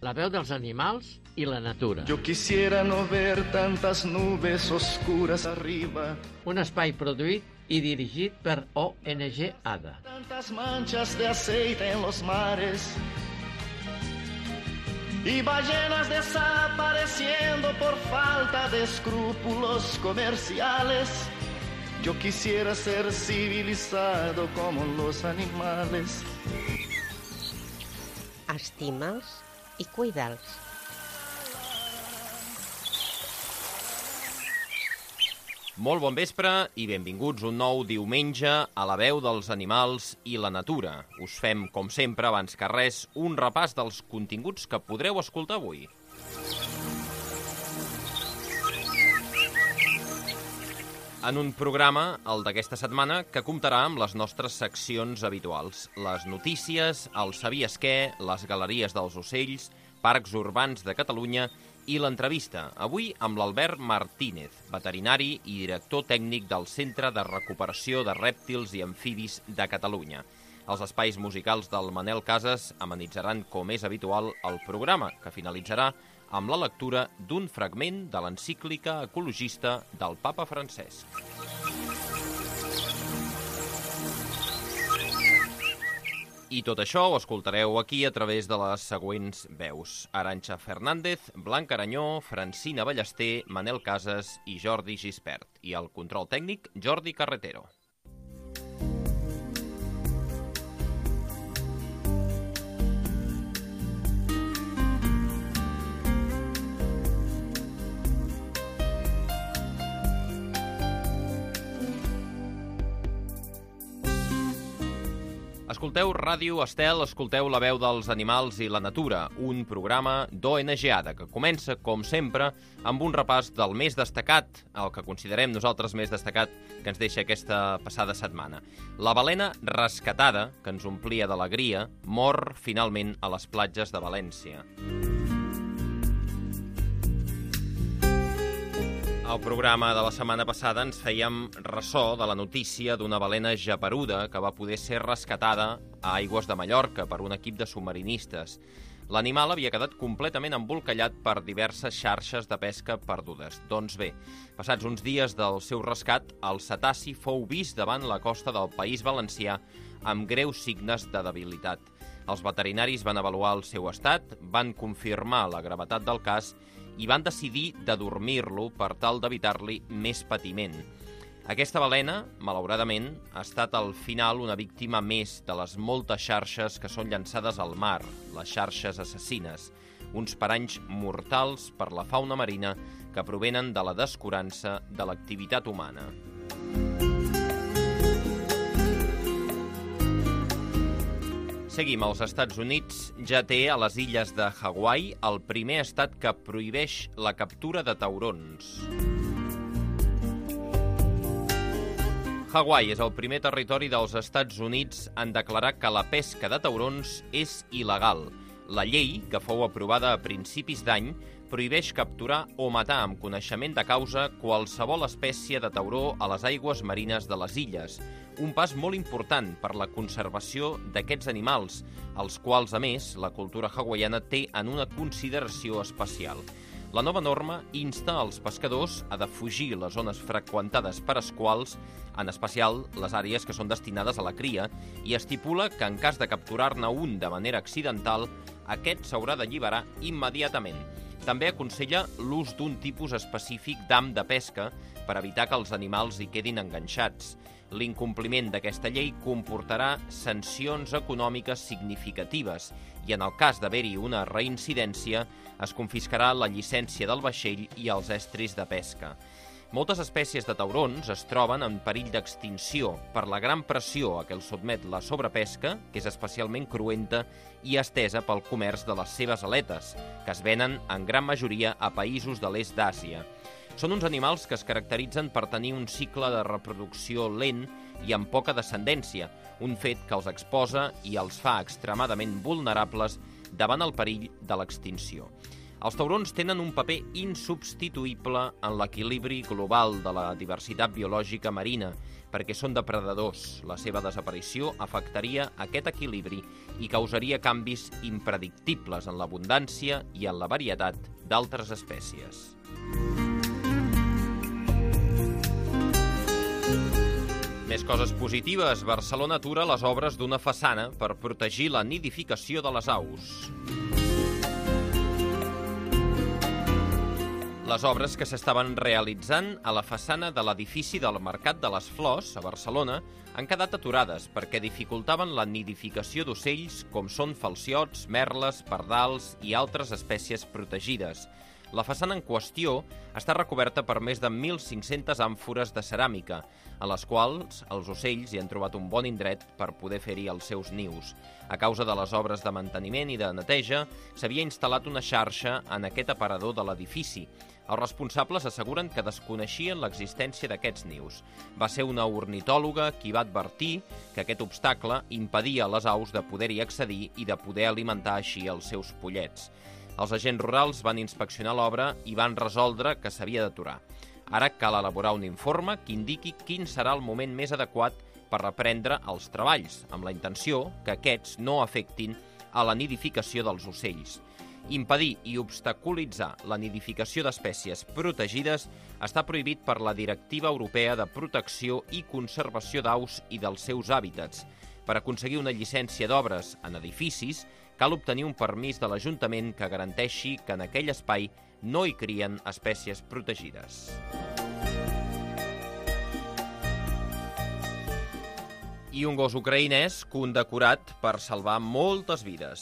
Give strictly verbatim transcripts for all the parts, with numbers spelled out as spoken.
la veu dels animals i la natura. Yo quisiera no ver tantas nubes oscuras arriba. Un espai produït i dirigit per O N G ADA. Tantas manchas de aceite en los mares. Y ballenas desapareciendo por falta de escrúpulos comerciales. Yo quisiera ser civilizado como los animales. Estima'ls i cuida'ls. Molt bon vespre i benvinguts un nou diumenge a la veu dels animals i la natura. Us fem, com sempre, abans que res, un repàs dels continguts que podreu escoltar avui. En un programa, el d'aquesta setmana, que comptarà amb les nostres seccions habituals. Les notícies, el sabies què, les galeries dels ocells, parcs urbans de Catalunya i l'entrevista, avui amb l'Albert Martínez, veterinari i director tècnic del Centre de Recuperació de Rèptils i Amfibis de Catalunya. Els espais musicals del Manel Casas amenitzaran, com és habitual, el programa, que finalitzarà amb la lectura d'un fragment de l'encíclica ecologista del Papa Francesc. I tot això ho escoltareu aquí a través de les següents veus. Arantxa Fernández, Blanca Aranyó, Francina Ballester, Manel Casas i Jordi Gispert. I el control tècnic, Jordi Carretero. Escolteu Ràdio Estel, escolteu la veu dels animals i la natura, un programa d'O N G ADA que comença, com sempre, amb un repàs del més destacat, el que considerem nosaltres més destacat que ens deixa aquesta passada setmana. La balena rescatada, que ens omplia d'alegria, mor finalment a les platges de València. Al programa de la setmana passada ens fèiem ressò de la notícia d'una balena geperuda que va poder ser rescatada a aigües de Mallorca per un equip de submarinistes. L'animal havia quedat completament embolcallat per diverses xarxes de pesca perdudes. Doncs bé, passats uns dies del seu rescat, el cetaci fou vist davant la costa del País Valencià amb greus signes de debilitat. Els veterinaris van avaluar el seu estat, van confirmar la gravetat del cas i van decidir de dormir-lo per tal d'evitar-li més patiment. Aquesta balena, malauradament, ha estat al final una víctima més de les moltes xarxes que són llançades al mar, les xarxes assassines, uns paranys mortals per la fauna marina que provenen de la descurança de l'activitat humana. Seguim. Els Estats Units ja té a les illes de Hawaii el primer estat que prohibeix la captura de taurons. Hawaii és el primer territori dels Estats Units en declarar que la pesca de taurons és il·legal. La llei, que fou aprovada a principis d'any, prohibeix capturar o matar amb coneixement de causa qualsevol espècie de tauró a les aigües marines de les illes, un pas molt important per la conservació d'aquests animals, els quals, a més, la cultura hawaiana té en una consideració especial. La nova norma insta els pescadors a defugir les zones freqüentades per esquals, en especial les àrees que són destinades a la cria, i estipula que en cas de capturar-ne un de manera accidental, aquest s'haurà d'alliberar immediatament. També aconsella l'ús d'un tipus específic d'ham de pesca per evitar que els animals hi quedin enganxats. L'incompliment d'aquesta llei comportarà sancions econòmiques significatives i en el cas d'haver-hi una reincidència es confiscarà la llicència del vaixell i els estris de pesca. Moltes espècies de taurons es troben en perill d'extinció per la gran pressió a què els sotmet la sobrepesca, que és especialment cruenta i estesa pel comerç de les seves aletes, que es venen en gran majoria a països de l'est d'Àsia. Són uns animals que es caracteritzen per tenir un cicle de reproducció lent i amb poca descendència, un fet que els exposa i els fa extremadament vulnerables davant el perill de l'extinció. Els taurons tenen un paper insubstituïble en l'equilibri global de la diversitat biològica marina, perquè són depredadors. La seva desaparició afectaria aquest equilibri i causaria canvis impredictibles en l'abundància i en la varietat d'altres espècies. Més coses positives. Barcelona atura les obres d'una façana per protegir la nidificació de les aus. Les obres que s'estaven realitzant a la façana de l'edifici del Mercat de les Flors, a Barcelona, han quedat aturades perquè dificultaven la nidificació d'ocells com són falciots, merles, pardals i altres espècies protegides. La façana en qüestió està recoberta per més de mil cinc-centes àmfores de ceràmica, a les quals els ocells hi han trobat un bon indret per poder fer-hi els seus nius. A causa de les obres de manteniment i de neteja, s'havia instal·lat una xarxa en aquest aparador de l'edifici. Els responsables asseguren que desconeixien l'existència d'aquests nius. Va ser una ornitòloga qui va advertir que aquest obstacle impedia a les aus de poder-hi accedir i de poder alimentar així els seus pollets. Els agents rurals van inspeccionar l'obra i van resoldre que s'havia d'aturar. Ara cal elaborar un informe que indiqui quin serà el moment més adequat per reprendre els treballs, amb la intenció que aquests no afectin a la nidificació dels ocells. Impedir i obstaculitzar la nidificació d'espècies protegides està prohibit per la Directiva Europea de Protecció i Conservació d'Aus i dels seus hàbitats. Per aconseguir una llicència d'obres en edificis, cal obtenir un permís de l'Ajuntament que garanteixi que en aquell espai no hi crien espècies protegides. I un gos ucraïnès condecorat per salvar moltes vides.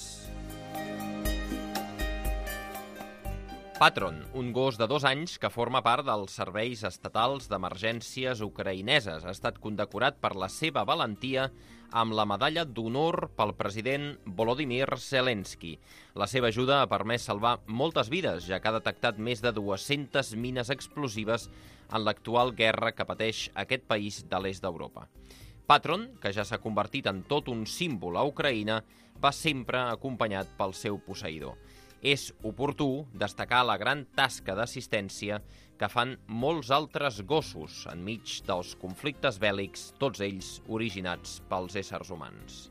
Patron, un gos de dos anys que forma part dels serveis estatals d'emergències ucraïneses, ha estat condecorat per la seva valentia amb la medalla d'honor pel president Volodymyr Zelensky. La seva ajuda ha permès salvar moltes vides, ja que ha detectat més de dues-centes mines explosives en l'actual guerra que pateix aquest país de l'est d'Europa. Patron, que ja s'ha convertit en tot un símbol a Ucraïna, va sempre acompanyat pel seu posseïdor. És oportú destacar la gran tasca d'assistència que fan molts altres gossos enmig dels conflictes bèl·lics, tots ells originats pels éssers humans.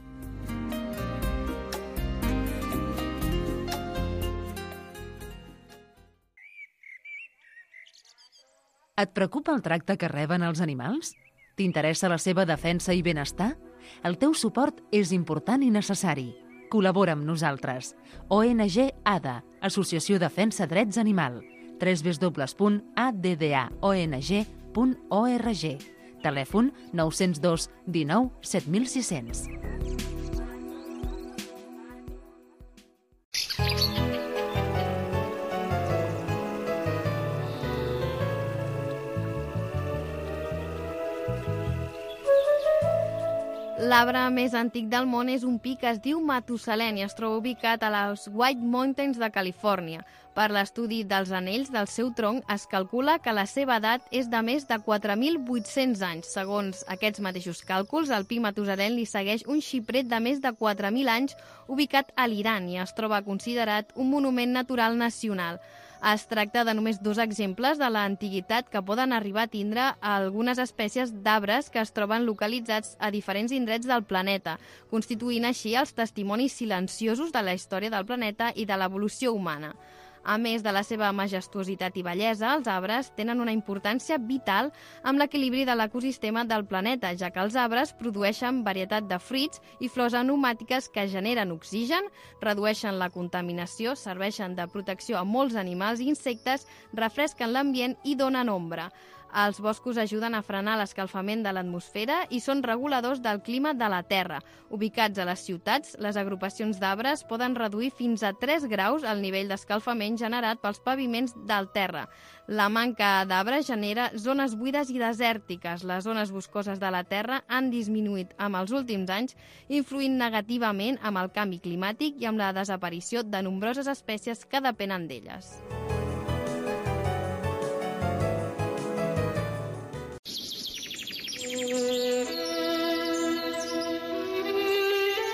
Et preocupa el tracte que reben els animals? T'interessa la seva defensa i benestar? El teu suport és important i necessari. Col·labora amb nosaltres. O N G A D A, Associació Defensa Drets Animal. w w w punt a d d a o n g punt org. Telèfon nou zero dos dinou set mil sis-cents. L'arbre més antic del món és un pi que es diu Matusalén i es troba ubicat a les White Mountains de Califòrnia. Per l'estudi dels anells del seu tronc es calcula que la seva edat és de més de quatre mil vuit-cents anys. Segons aquests mateixos càlculs, el pi Matusalén li segueix un xipret de més de quatre mil anys ubicat a l'Iran i es troba considerat un monument natural nacional. Es tracta de només dos exemples de l'antiguitat que poden arribar a tindre algunes espècies d'arbres que es troben localitzats a diferents indrets del planeta, constituint així els testimonis silenciosos de la història del planeta i de l'evolució humana. A més de la seva majestuositat i bellesa, els arbres tenen una importància vital amb l'equilibri de l'ecosistema del planeta, ja que els arbres produeixen varietat de fruits i flors aromàtiques que generen oxigen, redueixen la contaminació, serveixen de protecció a molts animals i insectes, refresquen l'ambient i donen ombra. Els boscos ajuden a frenar l'escalfament de l'atmosfera i són reguladors del clima de la Terra. Ubicats a les ciutats, les agrupacions d'arbres poden reduir fins a tres graus el nivell d'escalfament generat pels paviments del terra. La manca d'arbres genera zones buides i desèrtiques. Les zones boscoses de la Terra han disminuït amb els últims anys, influint negativament amb el canvi climàtic i amb la desaparició de nombroses espècies que depenen d'elles.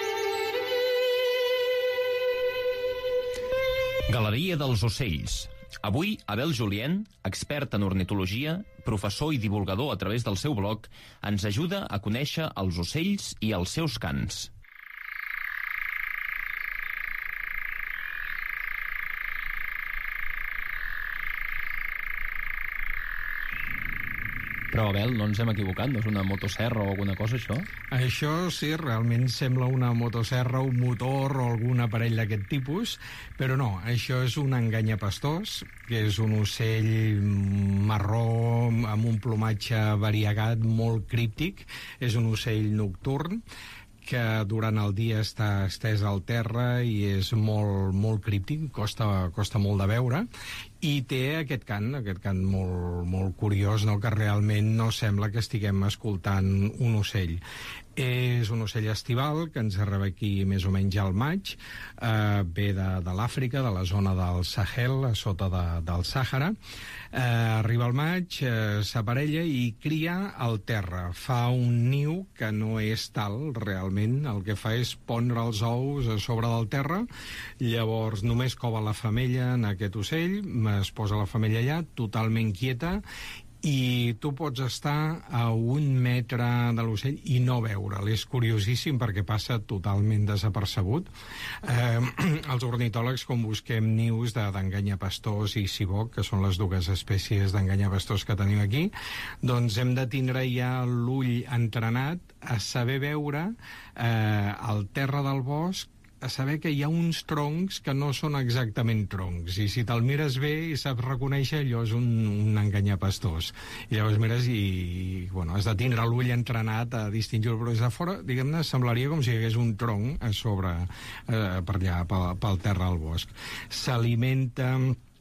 Galeria dels Ocells. Avui, Abel Julien, expert en ornitologia, professor i divulgador a través del seu blog, ens ajuda a conèixer els ocells i els seus cants. Però, Abel, no ens hem equivocat? No és una motosserra o alguna cosa, això? Això sí, realment sembla una motosserra, un motor o algun aparell d'aquest tipus, però no, això és un enganyapastors, que és un ocell marró amb un plomatge variegat, molt críptic. És un ocell nocturn que durant el dia està estès al terra i és molt, molt críptic, costa, costa molt de veure, i té aquest cant, aquest cant molt, molt curiós, no? Que realment no sembla que estiguem escoltant un ocell. És un ocell estival que ens arriba aquí més o menys al maig, eh, ve de, de l'Àfrica, de la zona del Sahel, a sota de, del Sàhara. Eh, arriba al maig, eh, s'aparella i cria al terra. Fa un niu que no és tal, realment. El que fa és pondre els ous a sobre del terra, llavors només cova la femella en aquest ocell, es posa la femella allà, totalment quieta, i tu pots estar a un metre de l'ocell i no veure'l. És curiosíssim perquè passa totalment desapercebut. Eh, els ornitòlegs, quan busquem nius d'enganyapastors i siboc, que són les dues espècies d'enganyapastors que tenim aquí, doncs hem de tindre ja l'ull entrenat a saber veure eh, el terra del bosc, a saber que hi ha uns troncs que no són exactament troncs, i si te'l mires bé i saps reconèixer, allò és un, un enganyapastors. I llavors mires i, i bueno, has de tindre l'ull entrenat a distingir-ho, però des de fora, diguem-ne, semblaria com si hi hagués un tronc a sobre, eh, per allà, pel, pel terra del bosc. S'alimenta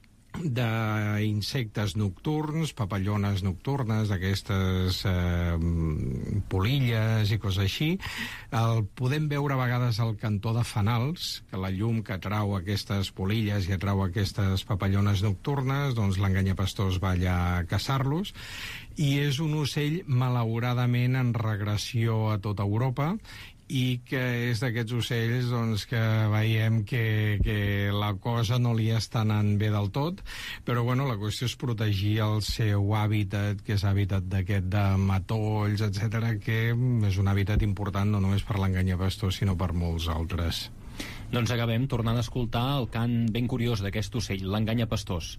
d'insectes nocturns, papallones nocturnes, d'aquestes eh, polilles i coses així. El podem veure a vegades al cantó de fanals, que la llum que atrau aquestes polilles i atrau aquestes papallones nocturnes, doncs l'enganyapastors va allà a caçar-los. I és un ocell malauradament en regressió a tota Europa, i que és d'aquests ocells doncs, que veiem que, que la cosa no li està anant bé del tot, però bueno, la qüestió és protegir el seu hàbitat, que és hàbitat d'aquest de matolls, etcètera, que és un hàbitat important no només per l'enganyapastor, sinó per molts altres. Doncs acabem tornant a escoltar el cant ben curiós d'aquest ocell, l'enganyapastors.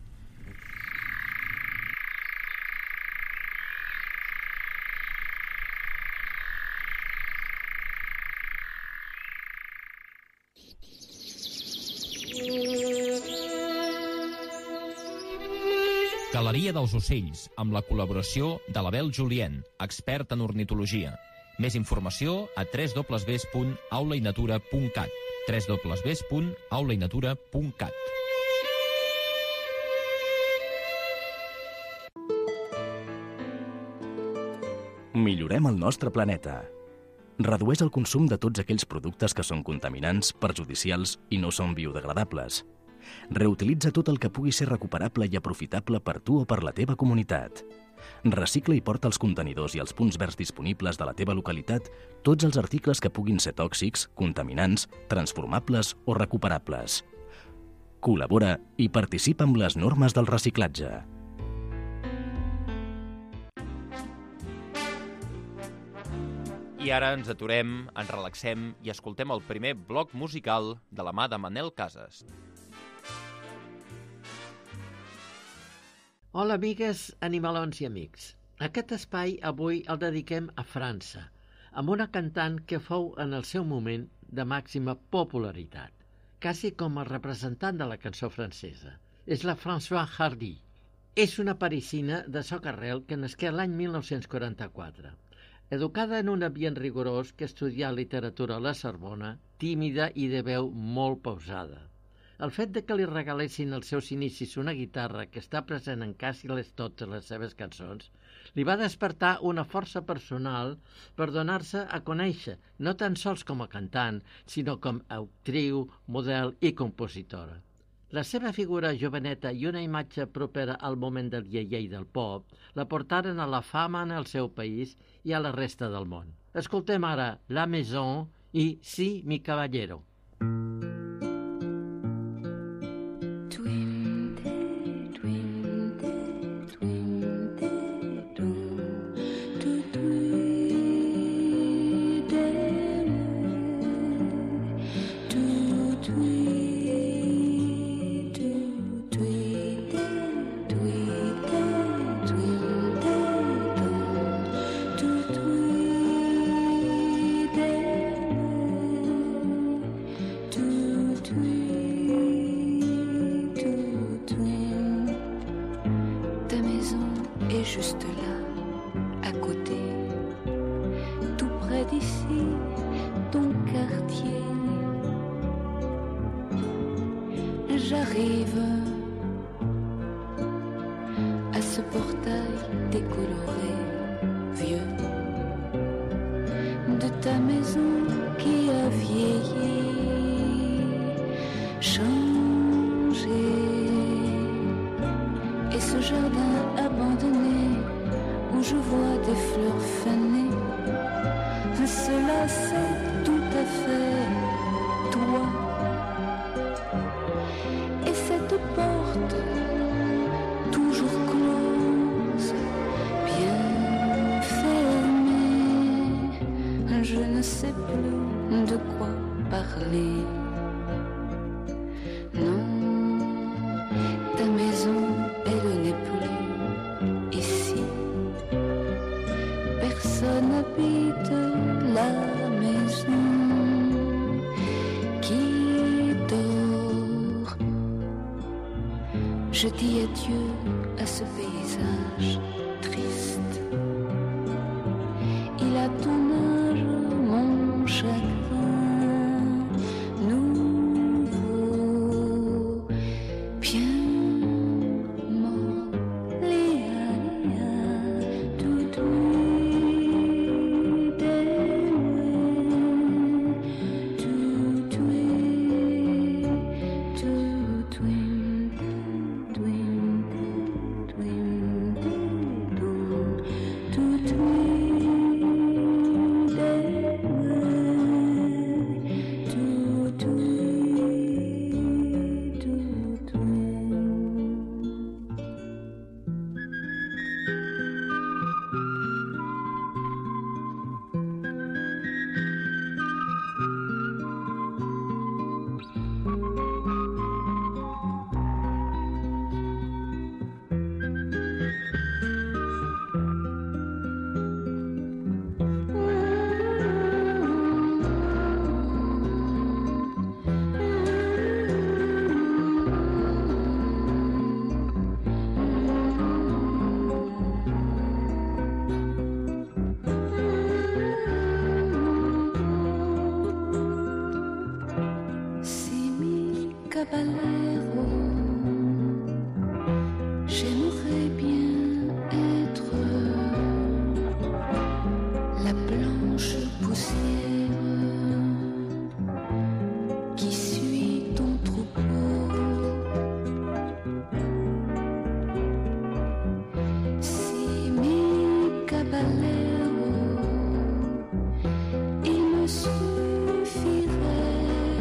Galeria dels ocells, amb la col·laboració de l'Abel Julien, expert en ornitologia. Més informació a w w w punt aula i natura punt cat, w w w punt aula i natura punt cat. Millorem el nostre planeta. Redueix el consum de tots aquells productes que són contaminants, perjudicials i no són biodegradables. Reutilitza tot el que pugui ser recuperable i aprofitable per tu o per la teva comunitat. Recicla i porta als contenidors i als punts verds disponibles de la teva localitat tots els articles que puguin ser tòxics, contaminants, transformables o recuperables. Col·labora i participa amb les normes del reciclatge. I ara ens aturem, ens relaxem i escoltem el primer bloc musical de la mà de Manel Casas. Hola, amigues, animalons i amics. Aquest espai avui el dediquem a França, amb una cantant que fou en el seu moment de màxima popularitat, quasi com a representant de la cançó francesa. És la Françoise Hardy. És una parisina de socarrel que nasqué l'any mil nou-cents quaranta-quatre. Educada en un ambient rigorós, que estudià literatura a la Sorbona, tímida i de veu molt pausada. El fet de que li regalessin als seus inicis una guitarra que està present en quasi les totes les seves cançons, li va despertar una força personal per donar-se a conèixer, no tan sols com a cantant, sinó com a actriu, model i compositora. La seva figura joveneta i una imatge propera al moment del iaiei del pop la portaren a la fama en el seu país i a la resta del món. Escoltem ara La Maison i Sí, mi caballero. Twin près d'ici, ton quartier. J'arrive à ce portail décoloré, vieux, de ta maison qui a vieilli, changé. Et ce jardin abandonné où je vois des fleurs fanées, cela c'est tout à fait toi. Et cette porte toujours close, bien fermée, je ne sais plus de quoi parler. Non, ta maison, elle n'est plus ici. Personne n'habite la maison qui dort. Je dis adieu à ce paysage triste. Il a ton âge, mon chagrin nouveau, bien mort, léa, léa, tout doué, tout doué, tout doué. Caballero, j'aimerais bien être la blanche poussière qui suit ton troupeau. Si mi caballero, il me suffirait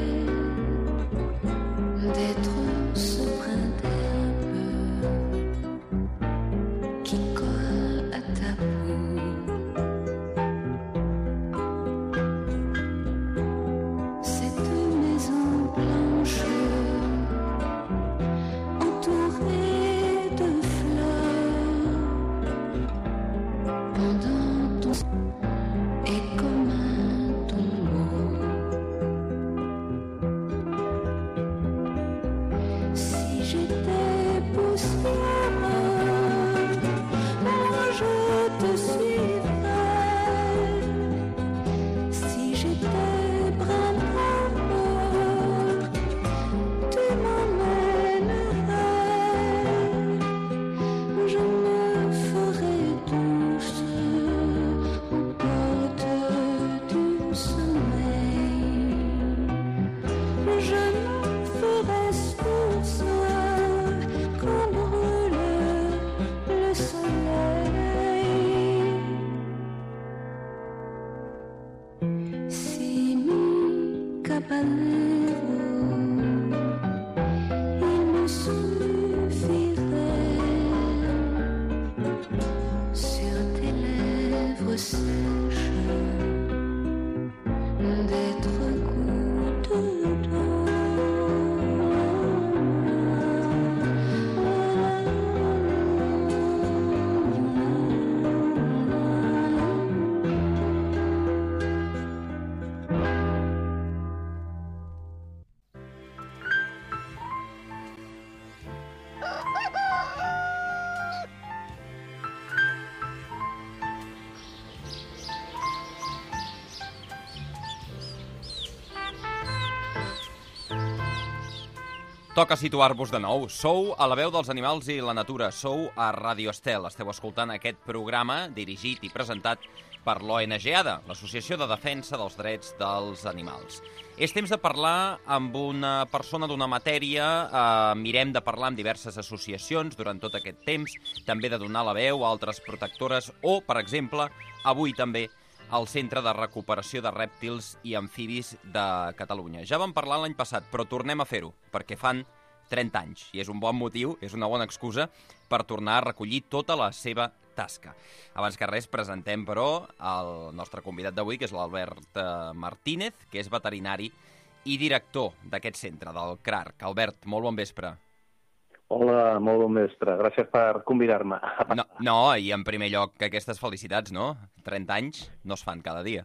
d'être ce brin d'herbe qui colle à ta peau. Cette maison blanche entourée de fleurs pendant ton est comme un tombeau. J'étais poussière, moi je te suivrais. Si j'étais brin d'herbe, tu m'emmènerais. Je me ferais douce aux portes du sommeil. Je me ferais source quand brûle le soleil. Si mi caballero, il me suffirait sur tes lèvres sèches d'être goutte d'eau. Toca situar-vos de nou. Sou a la veu dels animals i la natura. Sou a Ràdio Estel. Esteu escoltant aquest programa dirigit i presentat per l'O N G A D A, l'Associació de Defensa dels Drets dels Animals. És temps de parlar amb una persona d'una matèria. Eh, mirem de parlar amb diverses associacions durant tot aquest temps, també de donar la veu a altres protectores o, per exemple, avui també al Centre de Recuperació de Rèptils i Amfibis de Catalunya. Ja vam parlar l'any passat, però tornem a fer-ho, perquè fan trenta anys, i és un bon motiu, és una bona excusa per tornar a recollir tota la seva tasca. Abans que res, presentem, però, el nostre convidat d'avui, que és l'Albert Martínez, que és veterinari i director d'aquest centre, del C R A R C. Albert, molt bon vespre. Hola, molt bon vespre. Gràcies per convidar-me. No, no, i en primer lloc, aquestes felicitats, no? trenta anys no es fan cada dia.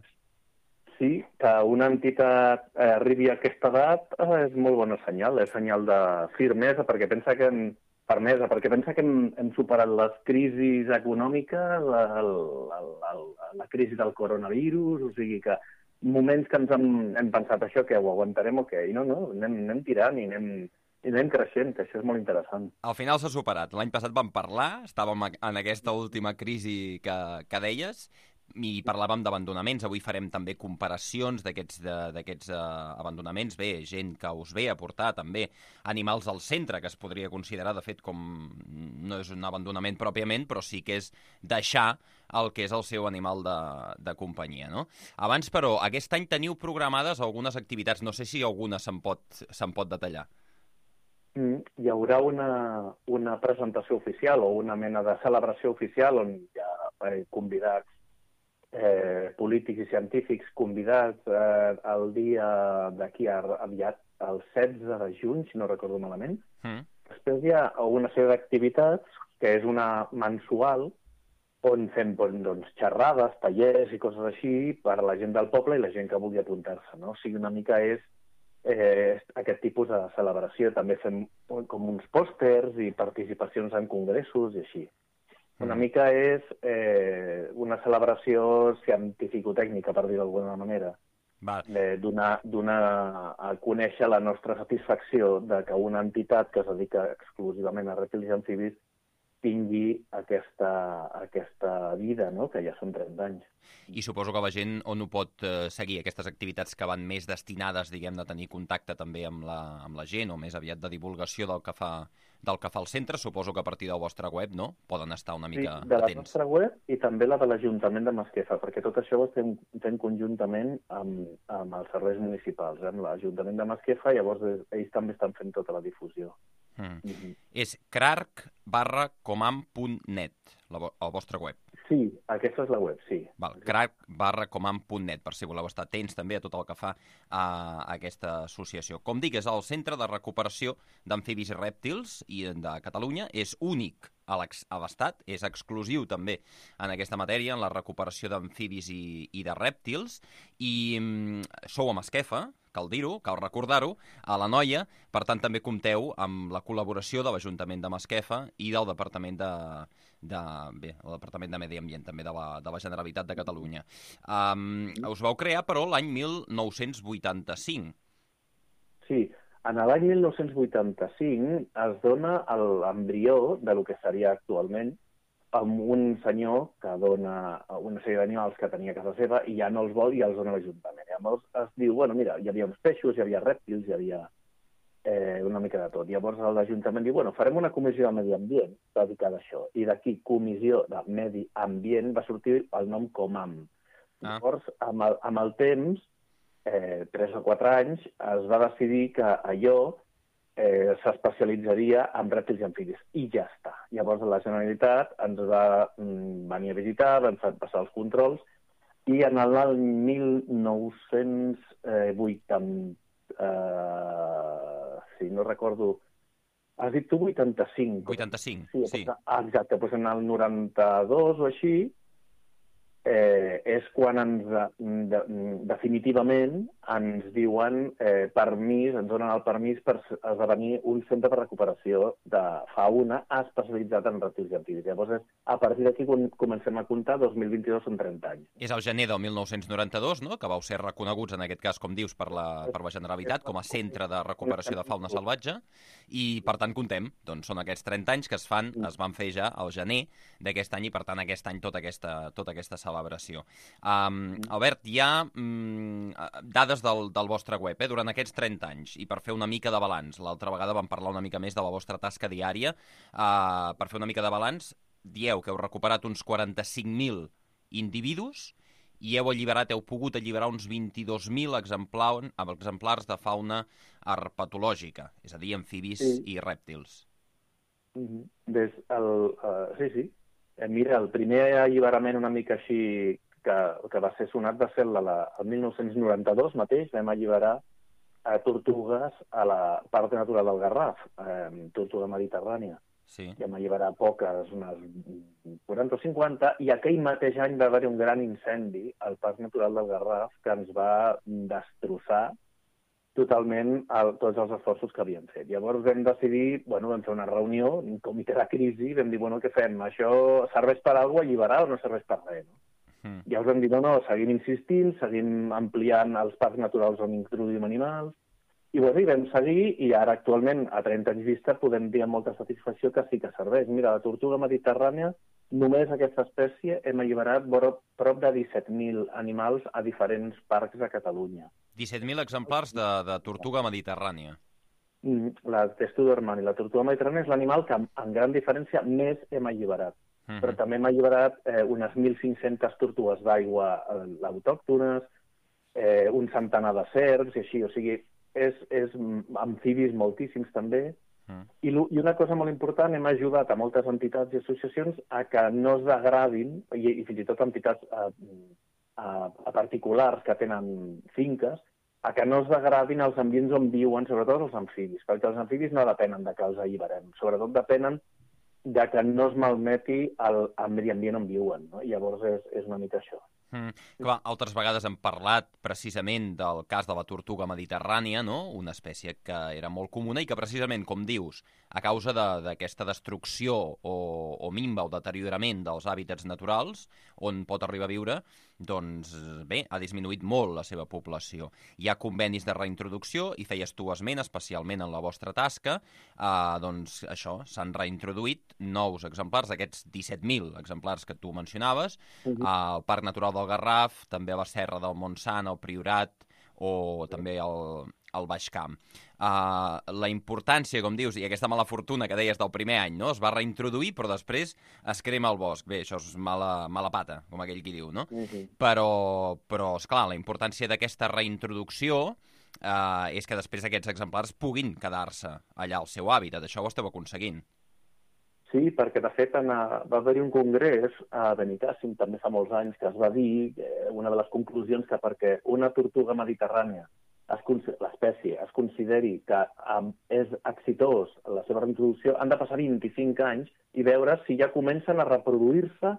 Sí, que una entitat eh, arribi a aquesta edat eh, és molt bona senyal, és senyal de firmesa, perquè pensa que hem, fermesa, perquè pensa que hem, hem superat les crisis econòmiques, la, la, la, la crisi del coronavirus, o sigui que moments que ens hem, hem pensat això, que ho aguantarem o què, i no, no, anem, anem tirant i anem... I anem creixent, que això és molt interessant. Al final s'ha superat. L'any passat vam parlar, estàvem en aquesta última crisi que, que deies, i parlàvem d'abandonaments. Avui farem també comparacions d'aquests uh, abandonaments. Bé, gent que us ve a portar també animals al centre, que es podria considerar, de fet, com no és un abandonament pròpiament, però sí que és deixar el que és el seu animal de, de companyia, no? Abans, però, aquest any teniu programades algunes activitats. No sé si alguna se'n pot, se'n pot detallar. Mm, hi haurà una, una presentació oficial o una mena de celebració oficial on hi ha eh, convidats eh, polítics i científics convidats eh, el dia d'aquí aviat, el setze de juny, si no recordo malament. Mm. Després hi ha una sèrie d'activitats que és una mensual on fem doncs, xerrades, tallers i coses així per a la gent del poble i la gent que vulgui apuntar-se, no? O sigui, una mica és Eh, aquest tipus de celebració. També fem com uns pòsters i participacions en congressos i així. Una mm. mica és eh, una celebració científico-tècnica, per dir d'alguna manera. Eh, donar, donar a conèixer la nostra satisfacció de que una entitat que es dedica exclusivament a rèptils i amfibis tingui aquesta, aquesta vida, no? Que ja són trenta anys. I suposo que la gent on ho pot eh, seguir, aquestes activitats que van més destinades, diguem, de tenir contacte també amb la, amb la gent, o més aviat de divulgació del que fa, del que fa el centre, suposo que a partir del vostre web, no? Poden estar una mica sí, de la atents. nostra web i també la de l'Ajuntament de Masquefa, perquè tot això ho estem fent conjuntament amb, amb els serveis municipals, eh? Amb l'Ajuntament de Masquefa, llavors ells també estan fent tota la difusió. Mm. Mm-hmm. És crarc barra comam punt net, el vostre web. Sí, aquesta és la web, sí. Val, crarc barra comam punt net, per si voleu estar atents també a tot el que fa a aquesta associació. Com dic, és el Centre de Recuperació d'Amfibis i Rèptils i de Catalunya. És únic a l'Estat, és exclusiu també en aquesta matèria, en la recuperació d'amfibis i, i de rèptils, i mm, sou a Masquefa, cal dir-ho, cal recordar-ho, a la Noia. Per tant, també compteu amb la col·laboració de l'Ajuntament de Masquefa i del Departament de, de, bé, el Departament de Medi Ambient, també de la, de la Generalitat de Catalunya. Um, us vau crear, però, l'any mil nou-cents vuitanta-cinc. Sí, en l'any mil nou-cents vuitanta-cinc es dona l'embrió de lo que seria actualment amb un senyor que dona una sèrie d'animals que tenia a casa seva i ja no els vol i els dona a l'Ajuntament. Llavors es diu, bueno, mira, hi havia uns peixos, hi havia rèptils, hi havia eh, una mica de tot. Llavors l'Ajuntament diu, bueno, farem una comissió de Medi Ambient dedicada a això. I d'aquí, Comissió de Medi Ambient, va sortir el nom Comam. Ah. Llavors, amb el, amb el temps, eh, tres o quatre anys, es va decidir que allò Eh, s'especialitzaria en rèptils i amfibis, i ja està. Llavors la Generalitat ens va mm, venir a visitar, vam passar els controls, i en l'any mil nou-cents vuitanta, eh, si no recordo, has dit tu vuitanta-cinc? vuitanta-cinc, sí. sí. Exacte, doncs en el noranta-dos o així, eh, és quan ens, de, definitivament ens diuen eh, permís, ens donen el permís per esdevenir un centre de recuperació de fauna especialitzat en rèptils i amfibis. Llavors, és, a partir d'aquí comencem a comptar, dos mil vint-i-dos són trenta anys. És el gener del mil nou-cents noranta-dos, no?, que vau ser reconeguts, en aquest cas, com dius, per la, per la Generalitat, com a centre de recuperació de fauna salvatge, i, per tant, comptem, doncs són aquests trenta anys que es fan, es van fer ja al gener d'aquest any, i, per tant, aquest any tota aquesta, tota aquesta celebració. Um, Albert, hi ha um, dades del, del vostre web, eh, durant aquests trenta anys, i per fer una mica de balanç. L'altra vegada vam parlar una mica més de la vostra tasca diària. Uh, per fer una mica de balanç, dieu que heu recuperat uns quaranta-cinc mil individus i heu alliberat, heu pogut alliberar uns vint-i-dos mil exemplars, exemplars de fauna herpetològica, és a dir, amfibis sí. i rèptils. Mm-hmm. Des el, uh, sí, sí. Eh, mira, el primer alliberament una mica així que, que va ser sonat va ser la, la, el mil nou-cents noranta-dos mateix, vam alliberar eh, tortugues a la Parc Natural del Garraf, eh, tortuga mediterrània. Sí. Vam alliberar poques, unes quaranta o cinquanta, i aquell mateix any va haver-hi un gran incendi al Parc Natural del Garraf que ens va destrossar totalment el, tots els esforços que havíem fet. Llavors vam decidir, bueno, vam fer una reunió, un comitè de crisi, vam dir, bueno, què fem? Això serveix per alguna cosa, alliberar o no serveix per res? No? Mm. Ja us vam dir, no, no, seguim insistint, seguim ampliant els parcs naturals on introduïm animals, i bueno, i vam seguir, i ara actualment, a trenta anys vista, podem dir amb molta satisfacció que sí que serveix. Mira, la tortuga mediterrània, només aquesta espècie hem alliberat prop de disset mil animals a diferents parcs de Catalunya. disset mil exemplars de, de tortuga mediterrània. Mm, la Testudo-Hermanni, la tortuga mediterrània és l'animal que, en gran diferència, més hem alliberat. Mm-hmm. Però també hem alliberat eh, unes mil cinc-centes tortugues d'aigua eh, autòctones, eh, un centenar de serps, i així, o sigui, és, és amfibis moltíssims també. Mm. I, I una cosa molt important, hem ajudat a moltes entitats i associacions a que no es degradin, i, i fins i tot entitats a, a, a particulars que tenen finques, a que no es degradin els ambients on viuen, sobretot els amfibis, perquè els amfibis no depenen de que els alliberem, sobretot depenen de que no es malmeti el, el medi ambient on viuen, no? I llavors és, és una mica això. Mm. Clar, altres vegades hem parlat precisament del cas de la tortuga mediterrània, no? Una espècie que era molt comuna i que precisament, com dius, a causa d'aquesta de, destrucció o, o minva o deteriorament dels hàbitats naturals on pot arribar a viure, doncs bé, ha disminuït molt la seva població. Hi ha convenis de reintroducció, i feies tu esment, especialment en la vostra tasca, eh, doncs això, s'han reintroduït nous exemplars, aquests disset mil exemplars que tu mencionaves, uh-huh. al Parc Natural del Garraf, també a la Serra del Montsant, al Priorat, o també al, al Baix Camp. Uh, la importància, com dius, i aquesta mala fortuna que deies del primer any, no? Es va reintroduir, però després es crema el bosc. Bé, això és mala, mala pata, com aquell qui diu, no? Uh-huh. Però, però, esclar, la importància d'aquesta reintroducció uh, és que després aquests exemplars puguin quedar-se allà al seu hàbitat. Això ho esteu aconseguint. Sí, perquè de fet en, va haver-hi un congrés a Benicàssim també fa molts anys que es va dir, eh, una de les conclusions, que perquè una tortuga mediterrània, l'espècie, es consideri que um, és exitós la seva reintroducció, han de passar vint-i-cinc anys i veure si ja comencen a reproduir-se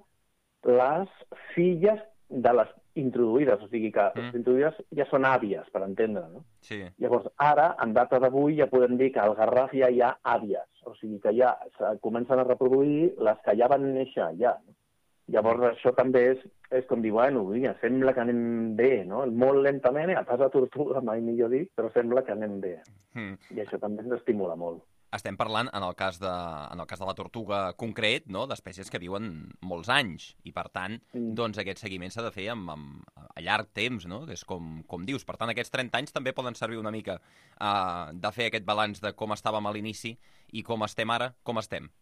les filles de les introduïdes, o sigui que mm. les introduïdes ja són àvies, per entendre, no? Sí. Llavors, ara, en data d'avui, ja podem dir que al Garraf ja hi ha àvies, o sigui que ja comencen a reproduir les que ja van néixer allà. No? Llavors, això també és, és com dir, bueno, ja, sembla que anem bé, no? Molt lentament, a casa tortuga, mai millor dir, però sembla que anem bé. Mm. I això també ens estimula molt. Estem parlant, en el cas de, en el cas de la tortuga concret, no?, d'espècies que viuen molts anys, i per tant, mm. doncs aquest seguiment s'ha de fer amb, amb, a llarg temps, no?, que és com, com dius. Per tant, aquests trenta anys també poden servir una mica uh, de fer aquest balanç de com estàvem a l'inici i com estem ara, com estem.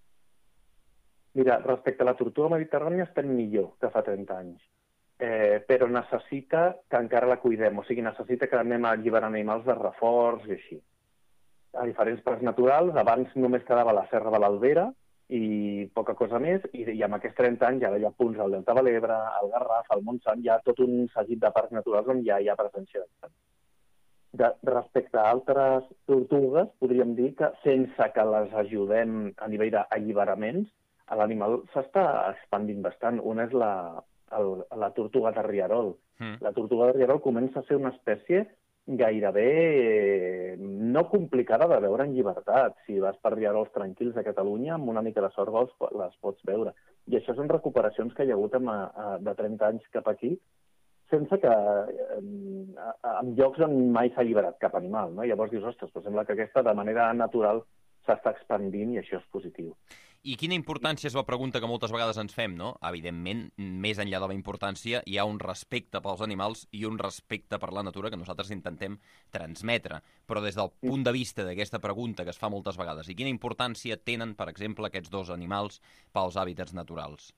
Mira, respecte a la tortuga mediterrània estem millor que fa trenta anys, eh, però necessita que encara la cuidem, o sigui, necessita que anem a alliberar animals de reforç i així. A diferents parcs naturals, abans només quedava la Serra de l'Albera i poca cosa més, i, i amb aquests trenta anys ja hi ha punts al Delta de l'Ebre, al Garraf, al Montsant, hi ha tot un seguit de parcs naturals on ja hi ha presència de, de Respecte a altres tortugues, podríem dir que sense que les ajudem a nivell d'alliberaments, l'animal s'està expandint bastant. Una és la, el, la tortuga de rierol. Mm. La tortuga de rierol comença a ser una espècie gairebé eh, no complicada de veure en llibertat. Si vas per rierols tranquils a Catalunya, amb una mica de sort vols, les pots veure. I això són recuperacions que hi ha hagut amb, a, de trenta anys cap aquí, sense que eh, en llocs on mai s'ha alliberat cap animal. No? Llavors dius, ostres, però sembla que aquesta de manera natural s'està expandint i això és positiu. I quina importància és la pregunta que moltes vegades ens fem, no? Evidentment, més enllà de la importància, hi ha un respecte pels animals i un respecte per la natura que nosaltres intentem transmetre. Però des del punt de vista d'aquesta pregunta que es fa moltes vegades, i quina importància tenen, per exemple, aquests dos animals pels hàbitats naturals?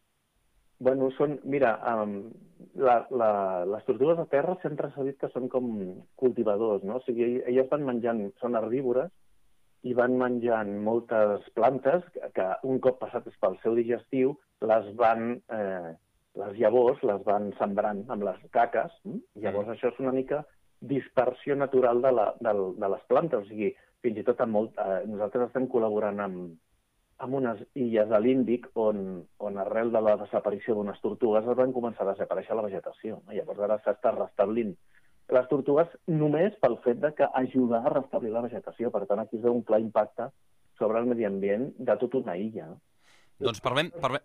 Bueno, són... Mira, um, la, la, les tortugues de terra sempre s'ha dit que són com cultivadors, no? O sigui, elles van menjant, són herbívores, i van menjant moltes plantes que un cop passat pel seu digestiu les van, eh, les llavors les van sembrant amb les caques. Mm? Llavors això és una mica dispersió natural de, la, de, de les plantes. O sigui, fins i tot amb molt, eh, nosaltres estem col·laborant amb, amb unes illes de l'Índic on, on arrel de la desaparició d'unes tortugues es van començar a desaparèixer la vegetació. No? Llavors ara s'està restablint les tortugues només pel fet de que ajudar a restablir la vegetació. Per tant, aquí es veu un clar impacte sobre el medi ambient de tota una illa. Doncs parlem... parlem...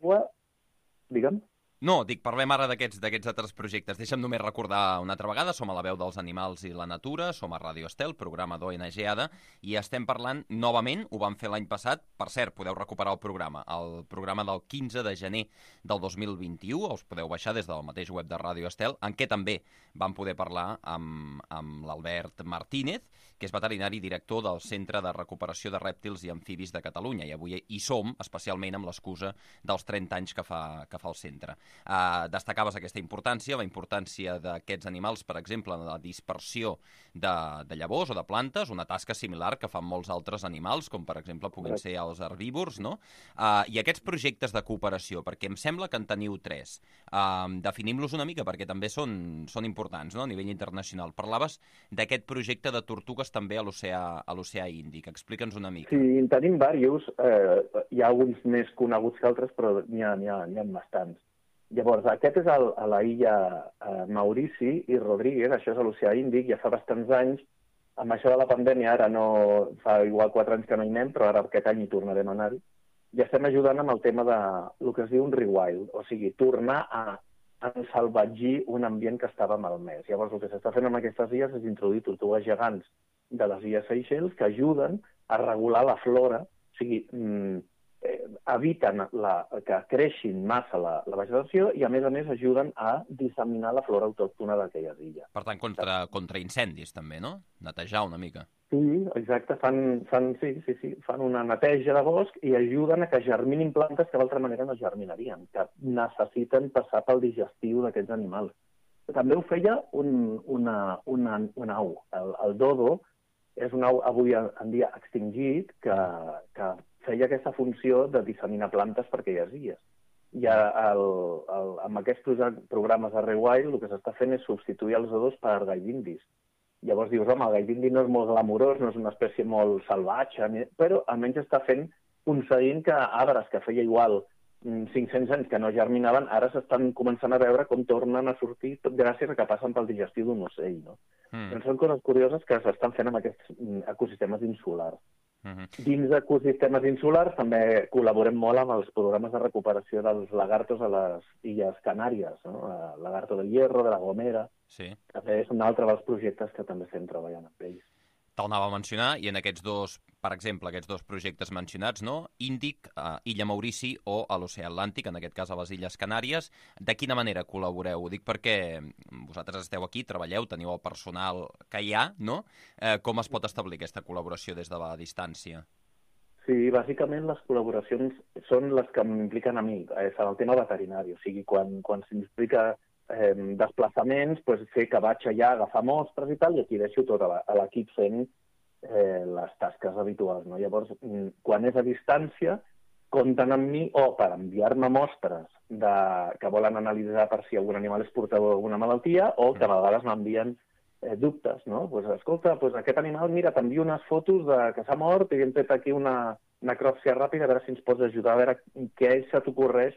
Digue'm. No, dic, parlem ara d'aquests d'aquests altres projectes. Deixa'm només recordar una altra vegada, som a la veu dels animals i la natura, som a Ràdio Estel, programa d'O N G A D A, i estem parlant novament, ho vam fer l'any passat, per cert, podeu recuperar el programa, el programa del quinze de gener del dos mil vint-i-u, us podeu baixar des del mateix web de Ràdio Estel, en què també vam poder parlar amb, amb l'Albert Martínez, que és veterinari i director del Centre de Recuperació de Rèptils i Amfibis de Catalunya, i avui hi som, especialment amb l'excusa dels trenta anys que fa, que fa el centre. Uh, destacaves aquesta importància, la importància d'aquests animals, per exemple, en la dispersió de, de llavors o de plantes, una tasca similar que fan molts altres animals, com per exemple puguin ser els herbívors, no? Uh, I aquests projectes de cooperació, perquè em sembla que en teniu tres. Uh, definim-los una mica, perquè també són, són importants, no?, a nivell internacional. Parlaves d'aquest projecte de tortugues també a l'oceà a l'oceà Índic. Explica'ns una mica. Sí, en tenim diversos. Eh, hi ha alguns més coneguts que altres, però n'hi ha, n'hi ha, n'hi ha bastants. Llavors, aquest és el, a la illa eh, Maurici i Rodríguez, això és a l'oceà Índic, ja fa bastants anys. Amb això de la pandèmia ara no... fa igual quatre anys que no hi anem, però ara aquest any hi tornarem a anar-hi. I estem ajudant amb el tema de el que es diu un rewild, o sigui, tornar a, a ensalvatgir un ambient que estava malmès. Llavors, el que s'està fent amb aquestes illes és introduir tortugues gegants de les illes Seychelles que ajuden a regular la flora, o sigui, mm, eh, eviten la, que creixin massa la, la vegetació i, a més a més, ajuden a disseminar la flora autòctona d'aquelles illes. Per tant, contra, contra incendis, també, no? Netejar una mica. Sí, exacte. Fan, fan, sí, sí, sí, fan una neteja de bosc i ajuden a que germinin plantes que d'altra manera no germinarien, que necessiten passar pel digestiu d'aquests animals. També ho feia un, una, una, una au, el, el dodo, és un au avui en dia extingit que, que feia aquesta funció de disseminar plantes per aquelles illes. I el, el, amb aquests programes de Rewild el que s'està fent és substituir els dodos per gallindis. Llavors dius, home, el gallindi no és molt glamurós, no és una espècie molt salvatge, però almenys està fent aconseguint que arbres que feia igual cinc-cents anys que no germinaven, ara s'estan començant a veure com tornen a sortir tot gràcies a que passen pel digestiu d'un ocell, no? Mm. Doncs són coses curioses que s'estan fent amb aquests ecosistemes insulars. Mm-hmm. Dins d'ecosistemes insulars també col·laborem molt amb els programes de recuperació dels lagartos a les Illes Canàries, no? El lagarto del Hierro, de la Gomera. Sí. També és un altre dels projectes que també estem treballant amb ells. Te'l anava a mencionar, i en aquests dos, per exemple, aquests dos projectes mencionats, no? Índic, eh, Illa Maurici o a l'oceà Atlàntic, en aquest cas a les Illes Canàries, de quina manera col·laboreu? Ho dic perquè vosaltres esteu aquí, treballeu, teniu el personal que hi ha, no? Eh, com es pot establir aquesta col·laboració des de la distància? Sí, bàsicament les col·laboracions són les que m'impliquen a mi, és el tema veterinari, o sigui, quan, quan s'implica Eh, desplaçaments, pues, fer que vaig allà a agafar mostres i tal, i aquí deixo tot a l'equip fent eh, les tasques habituals. No? Llavors, quan és a distància, compten amb mi o per enviar-me mostres de, que volen analitzar per si algun animal és portador d'alguna malaltia o que a vegades m'envien eh, dubtes. No? Pues, escolta, pues, aquest animal, mira, t'envio unes fotos de que s'ha mort i hem fet aquí una necròpsia ràpida, a veure si ens pots ajudar, a veure què se t'ocorreix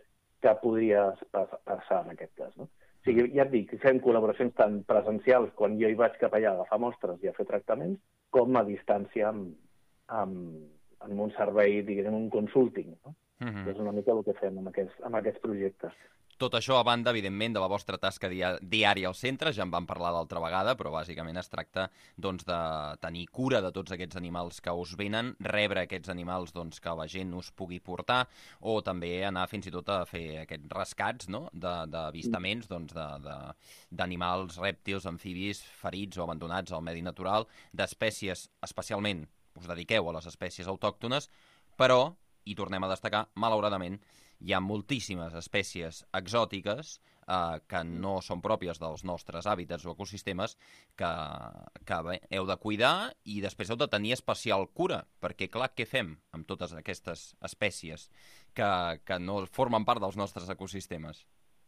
que podria passar en aquest cas, no? O sigui, ja et dic, fem col·laboracions tant presencials, quan jo hi vaig cap allà a agafar mostres i a fer tractaments, com a distància amb, amb, amb un servei, diguem, un consulting, no? Mm-hmm. És una mica el que fem amb aquests, amb aquests projectes. Tot això a banda, evidentment, de la vostra tasca dia, diària al centre, ja en vam parlar l'altra vegada, però bàsicament es tracta doncs, de tenir cura de tots aquests animals que us venen, rebre aquests animals doncs, que la gent us pugui portar, o també anar fins i tot a fer aquests rescats, no?, d'avistaments doncs, d'animals, rèptils, amfibis, ferits o abandonats al medi natural, d'espècies, especialment, us dediqueu a les espècies autòctones, però, i tornem a destacar, malauradament, hi ha moltíssimes espècies exòtiques eh, que no són pròpies dels nostres hàbitats o ecosistemes que, que bé, heu de cuidar i després heu de tenir especial cura, perquè, clar, què fem amb totes aquestes espècies que, que no formen part dels nostres ecosistemes?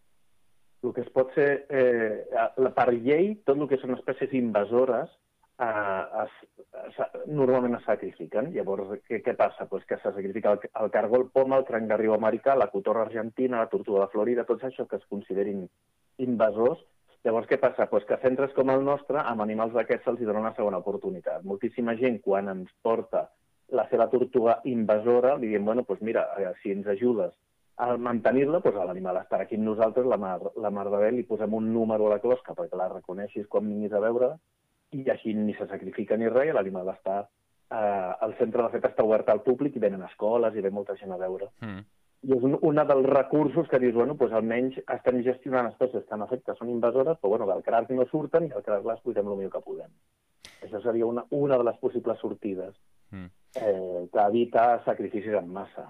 El que es pot fer, eh, per llei, tot el que són espècies invasores eh, es, es, normalment es sacrifiquen. Llavors, què, què passa? Pues que se sacrifica el, el cargol poma, el cranc de riu americà, la cotorra argentina, la tortuga de Florida, tots això que es considerin invasors. Llavors, què passa? Pues que centres com el nostre, amb animals d'aquests se'ls donen una segona oportunitat. Moltíssima gent, quan ens porta la seva tortuga invasora, li diem, bueno, pues mira, si ens ajudes a mantenir-la, pues l'animal estarà aquí amb nosaltres, la mar, la mar de bé, li posem un número a la closca perquè la reconeixis quan vinguis a veure, i així ni se sacrifica ni res, l'animal està... Eh, el centre, de fet, està obert al públic i venen escoles i ve molta gent a veure. Mm. I és un, un dels recursos que dius, bueno, pues almenys estem gestionant espècies que en efecte són invasores, però bueno, del crac no surten i al crac les cuidem el millor que podem. Això seria una, una de les possibles sortides mm. eh, que evita sacrificis en massa.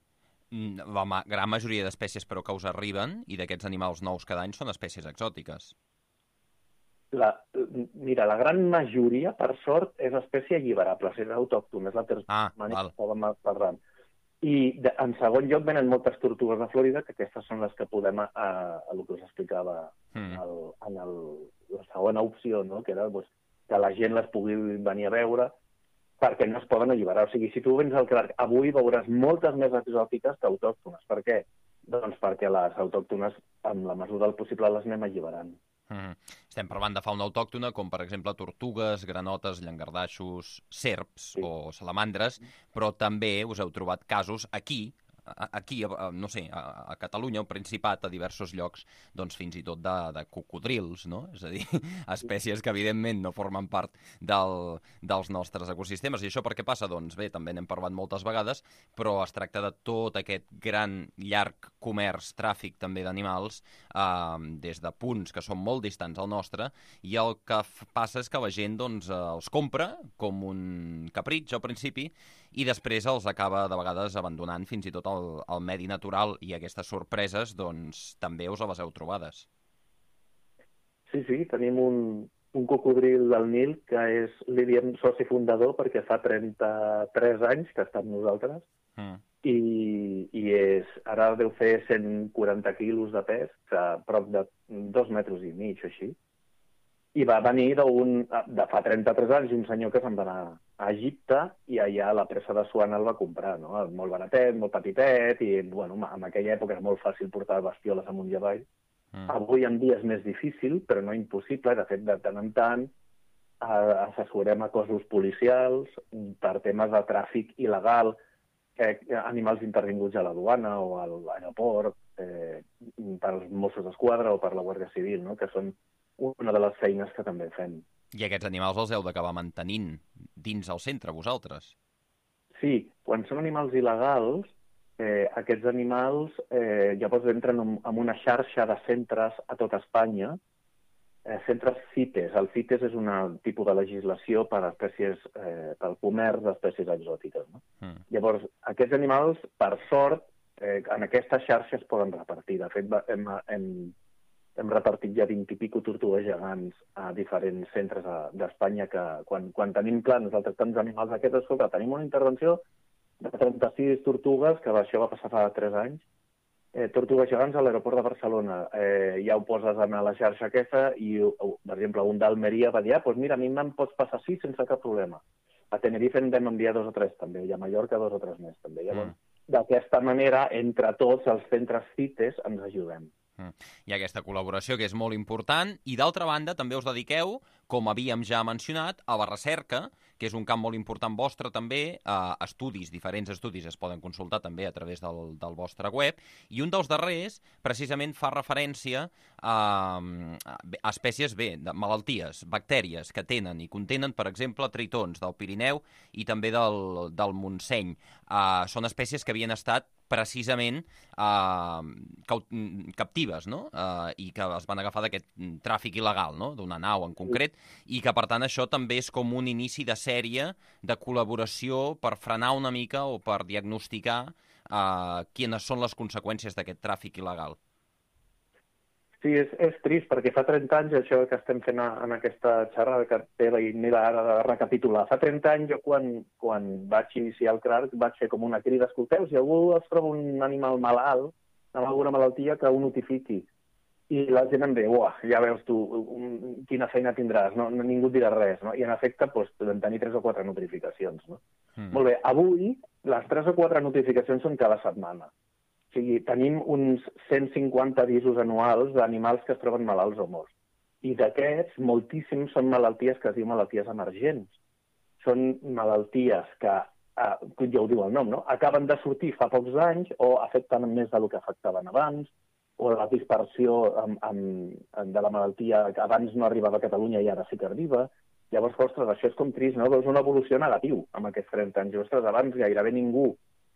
Mm. La ma gran majoria d'espècies, però, que us arriben, i d'aquests animals nous cada any, són espècies exòtiques. La, mira, la gran majoria, per sort, és espècie alliberable, és autòctona, és la tercera ah, manera que estàvem parlant. I de, en segon lloc venen moltes tortugues de Florida, que aquestes són les que podem, a, a el que us explicava mm. en, el, en el, la segona opció, no? Que era pues, que la gent les pugui venir a veure, perquè no es poden alliberar. O sigui, si tu vens al crac, avui veuràs moltes més exòtiques que autòctones. Per què? Doncs perquè les autòctones, amb la mesura del possible, les anem alliberant. Mm. Estem parlant de fauna autòctona, com per exemple tortugues, granotes, llangardaixos, serps sí. o salamandres, però també us heu trobat casos aquí, aquí, no sé, a Catalunya, al Principat, a diversos llocs, doncs fins i tot de, de cocodrils, no? És a dir, espècies que evidentment no formen part del, dels nostres ecosistemes. I això per què passa? Doncs bé, també n'hem parlat moltes vegades, però es tracta de tot aquest gran, llarg comerç, tràfic també d'animals, eh, des de punts que són molt distants al nostre, i el que passa és que la gent doncs, els compra com un capritx al principi, i després els acaba de vegades abandonant fins i tot el, el medi natural, i aquestes sorpreses doncs també us les heu trobades. Sí, sí, tenim un, un cocodril del Nil que és, li diem, soci fundador perquè fa trenta-tres anys que està amb nosaltres mm. i, i és, ara deu fer cent quaranta quilos de pes, que a prop de dos metres i mig o així. I va venir d'un, de fa trenta-tres anys, un senyor que se'n va anar a Egipte i allà la presa de Suana el va comprar, no? Molt baratet, molt petitet, i bueno, en aquella època era molt fàcil portar bestioles amunt i avall. Mm. Avui en dia és més difícil, però no impossible. De fet, de tant en tant assessorem a cossos policials per temes de tràfic il·legal, eh, animals intervinguts a la duana o a l'aeroport, eh, pels Mossos d'Esquadra o per la Guàrdia Civil, no? Que són una de les feines que també fem. I aquests animals els heu d'acabar mantenint dins el centre, vosaltres? Sí, quan són animals il·legals, eh, aquests animals eh, llavors entren en, en una xarxa de centres a tot Espanya, eh, centres CITES. El CITES és un tipus de legislació per a espècies, eh, pel comerç d'espècies exòtiques. No? Mm. Llavors, aquests animals, per sort, eh, en aquesta xarxa es poden repartir. De fet, hem, hem hem repartit ja vint i pico tortugues gegants a diferents centres d'Espanya que quan, quan tenim clar nosaltres tants animals aquests, escolta, tenim una intervenció de trenta-sis tortugues, que això va passar fa tres anys, eh, tortugues gegants a l'aeroport de Barcelona. Eh, ja ho poses en la xarxa aquesta i, per exemple, un d'Almeria va dir, ah, doncs mira, a mi me'n pots passar sis sense cap problema. A Tenerife en vam enviar dos o tres també, i a Mallorca dos o tres més també. Llavors, mm. d'aquesta manera, entre tots els centres CITES ens ajudem. Hi ha aquesta col·laboració que és molt important i, d'altra banda, també us dediqueu, com havíem ja mencionat, a la recerca, que és un camp molt important vostre també, eh, estudis, diferents estudis es poden consultar també a través del, del vostre web, i un dels darrers precisament fa referència a, a espècies bé, de malalties, bactèries que tenen i contenen, per exemple, tritons del Pirineu i també del, del Montseny. Eh, són espècies que havien estat precisament eh, captives, no? Eh, i que es van agafar d'aquest tràfic il·legal, no? D'una nau en concret, i que per tant això també és com un inici de sèrie de col·laboració per frenar una mica o per diagnosticar eh, quines són les conseqüències d'aquest tràfic il·legal. Sí, és, és trist, perquè fa trenta anys, això que estem fent en aquesta xerrada que té la Inela ara de recapitular, fa trenta anys jo quan, quan vaig iniciar el CRARC vaig fer com una crida, escolteu, si algú es troba un animal malalt, amb alguna malaltia, que ho notifiqui. I la gent em diu, uah, ja veus tu, un, quina feina tindràs, no, ningú et dirà res, no? I en efecte doncs, vam tenir tres o quatre notificacions. No? Mm. Molt bé, avui les tres o quatre notificacions són cada setmana. O sigui, tenim uns cent cinquanta avisos anuals d'animals que es troben malalts o morts. I d'aquests, moltíssims són malalties que es diuen malalties emergents. Són malalties que, eh, ja ho diu el nom, no? Acaben de sortir fa pocs anys o afecten més del que afectaven abans, o la dispersió amb, amb, de la malaltia que abans no arribava a Catalunya i ara sí que arriba. Llavors, ostres, això és com trist, no? Veus una evolució negativa amb aquests trenta anys. Ostres, abans gairebé ningú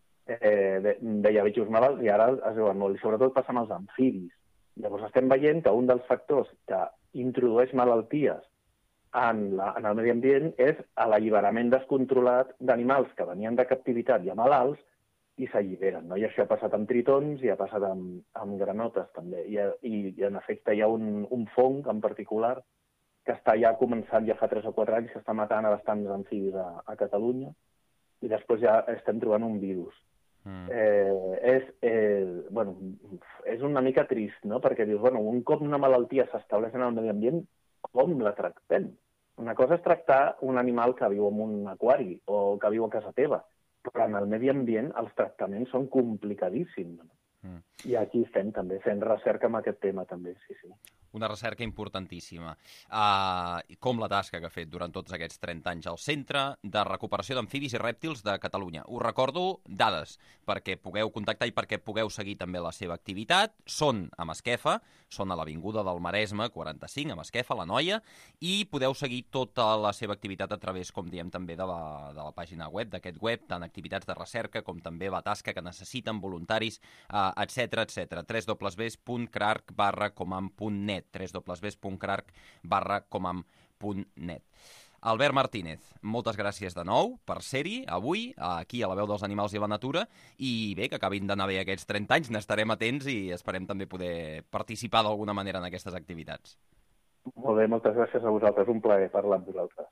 Eh, veia bitxos malalts i ara es veuen molt, i sobretot passa amb els amfibis. Llavors estem veient que un dels factors que introdueix malalties en, la, en el medi ambient és l'alliberament descontrolat d'animals que venien de captivitat ja malalts i s'alliberen, no? I això ha passat amb tritons i ha passat amb, amb granotes també, I, i, i en efecte hi ha un, un fong en particular que està ja començant ja fa tres o quatre anys, que està matant a bastants amfibis a, a Catalunya, i després ja estem trobant un virus. Mm. Eh, és, eh, bueno, és una mica trist, no? Perquè dius, bueno, un cop una malaltia s'estableix en el medi ambient, com la tractem? Una cosa és tractar un animal que viu en un aquari o que viu a casa teva, però en el medi ambient els tractaments són complicadíssims. No? Mm. I aquí estem també fent recerca amb aquest tema també, sí, sí. Una recerca importantíssima. Uh, com la tasca que ha fet durant tots aquests trenta anys al Centre de Recuperació d'Amfibis i Rèptils de Catalunya. Us recordo dades perquè pugueu contactar i perquè pugueu seguir també la seva activitat. Són a Masquefa, són a l'Avinguda del Maresme, quaranta-cinc, a Masquefa, la Noia, i podeu seguir tota la seva activitat a través, com diem, també de la, de la pàgina web, d'aquest web, tant activitats de recerca com també la tasca que necessiten voluntaris, uh, etcètera, etcètera. w w w punt crarc barra comam punt net w w w punt crarc barra comam punt net. Albert Martínez, moltes gràcies de nou per ser-hi avui, aquí a la Veu dels Animals i la Natura, i bé, que acabin d'anar bé aquests trenta anys, n'estarem atents i esperem també poder participar d'alguna manera en aquestes activitats. Molt bé, moltes gràcies a vosaltres, un plaer parlar amb vosaltres.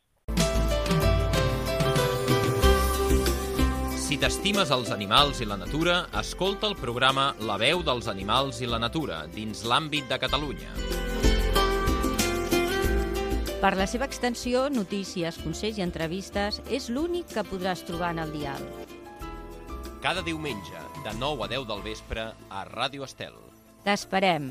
Si t'estimes els animals i la natura, escolta el programa La Veu dels Animals i la Natura, dins l'àmbit de Catalunya. Per la seva extensió, notícies, consells i entrevistes, és l'únic que podràs trobar en el dial. Cada diumenge, de nou a deu del vespre, a Ràdio Estel. T'esperem!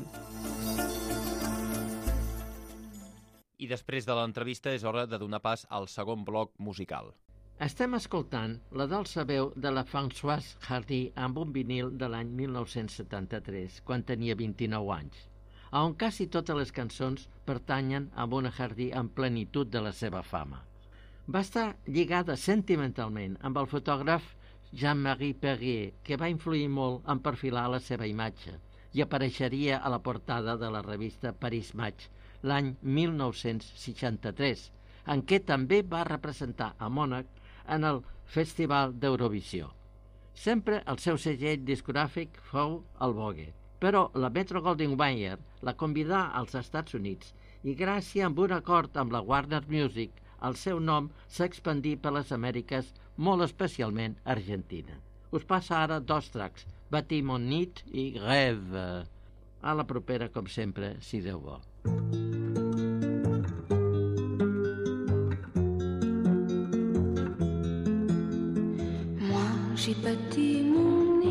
I després de l'entrevista és hora de donar pas al segon bloc musical. Estem escoltant la dolça veu de la Françoise Hardy amb un vinil de l'any mil nou-cents setanta-tres, quan tenia vint-i-nou anys, on quasi totes les cançons pertanyen a una Hardy en plenitud de la seva fama. Va estar lligada sentimentalment amb el fotògraf Jean-Marie Perrier, que va influir molt en perfilar la seva imatge i apareixeria a la portada de la revista Paris Match l'any mil nou-cents seixanta-tres, en què també va representar a Mònac en el Festival d'Eurovisió. Sempre el seu segell discogràfic fou el Vogue, però la Metro-Goldwyn-Mayer la convidà als Estats Units i gràcies a un acord amb la Warner Music el seu nom s'expandí per les Amèriques, molt especialment Argentina. Us passa ara dos tracks, Bâtis mon nid i Rêve. A la propera, com sempre, si Déu vol. Moi, j'ai bâti mon nid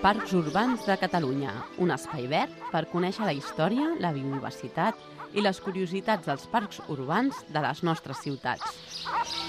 Parcs Urbans de Catalunya, un espai verd per conèixer la història, la biodiversitat i les curiositats dels parcs urbans de les nostres ciutats.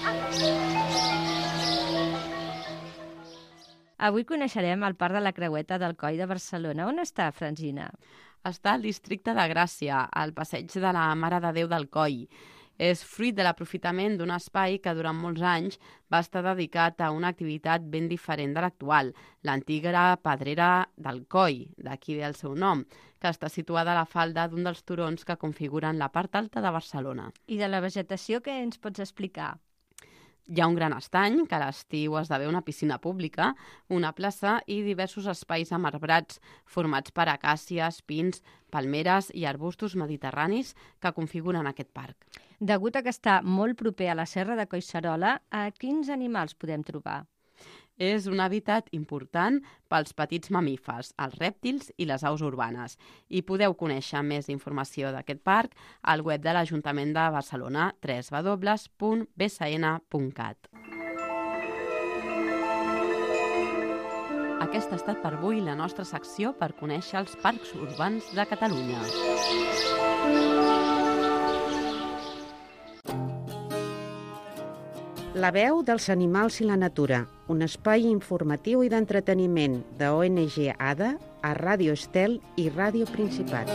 Avui coneixerem el Parc de la Creueta del Coll de Barcelona. On està, Francina? Està al districte de Gràcia, al passeig de la Mare de Déu del Coll. És fruit de l'aprofitament d'un espai que durant molts anys va estar dedicat a una activitat ben diferent de l'actual, l'antiga Pedrera del Coll, d'aquí ve el seu nom, que està situada a la falda d'un dels turons que configuren la part alta de Barcelona. I de la vegetació, què ens pots explicar? Hi ha un gran estany, que a l'estiu esdevé una piscina pública, una plaça i diversos espais amarbrats formats per acàcies, pins, palmeres i arbustos mediterranis que configuren aquest parc. Degut a que està molt proper a la Serra de Collserola, a quins animals podem trobar? És un hàbitat important pels petits mamífers, els rèptils i les aus urbanes. I podeu conèixer més informació d'aquest parc al web de l'Ajuntament de Barcelona, w w w punt b s n punt cat. Aquesta ha estat per avui la nostra secció per conèixer els parcs urbans de Catalunya. La veu dels animals i la natura, un espai informatiu i d'entreteniment de O N G ADA a Ràdio Estel i Ràdio Principat.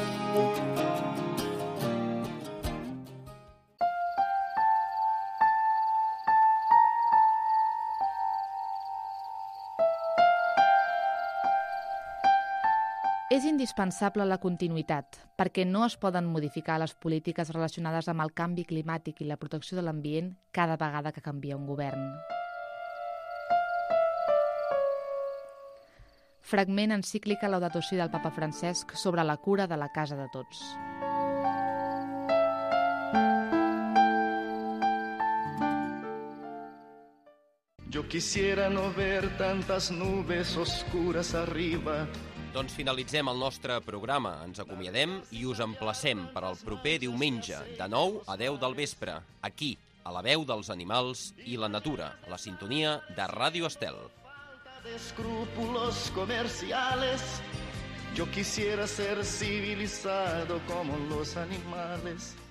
És indispensable la continuïtat, perquè no es poden modificar les polítiques relacionades amb el canvi climàtic i la protecció de l'ambient cada vegada que canvia un govern. Fragment encíclica Laudato Si del papa Francesc sobre la cura de la casa de tots. Yo quisiera no ver tantas nubes oscuras arriba. Doncs finalitzem el nostre programa. Ens acomiadem i us emplacem per al proper diumenge, de nou a deu del vespre, aquí, a la veu dels animals i la natura, a la sintonia de Ràdio Estel. De escrúpulos comerciales, yo quisiera ser civilizado como los animales.